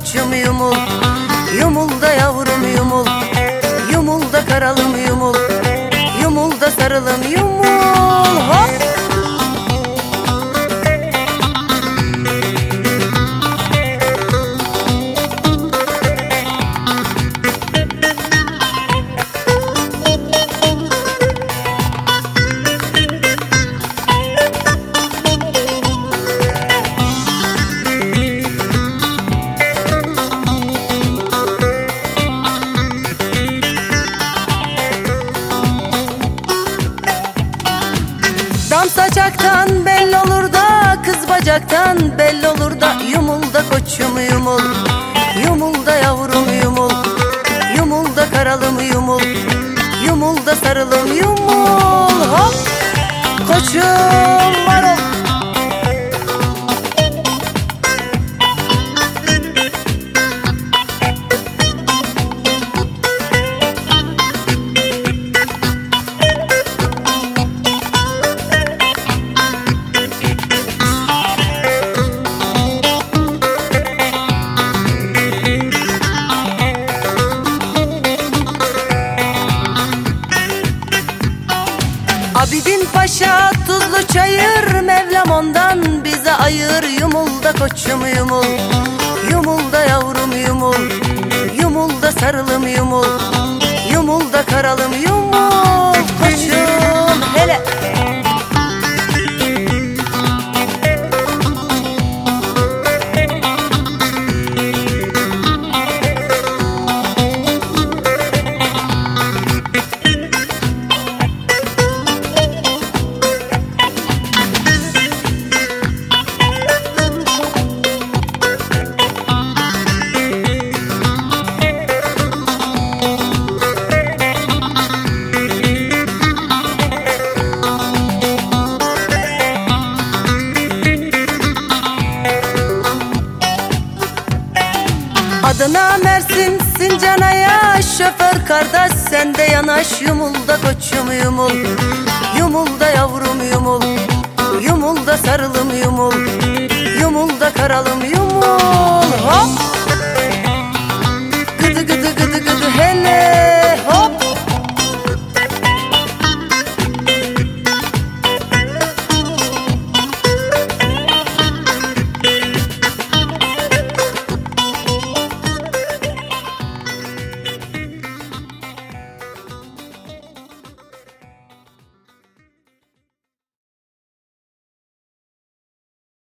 koçum yumul. Yumul da yavrum yumul. Yumul da karalım yumul. Yumul da sarılım yumul. Hop! Dam saçaktan belli olur da, kız bacaktan belli olur da. Yumul da koçum yumul. Yumul da yavrum yumul. Yumul da karalım yumul. Yumul da sarılım yumul. Hop! Koçum varım. Abidin Paşa tuzlu çayır, Mevlam ondan bize ayır. Yumul da koçum yumul. Yumul da yavrum yumul. Yumul da sarılım yumul. Yumul da karalım yumul. Koçum hele. Adına Mersin Sincan'a, şoför kardeş sen de yanaş. Yumul da koçum yumul. Yumul da yavrum yumul. Yumul da sarılım yumul. Yumul da karalım yumul.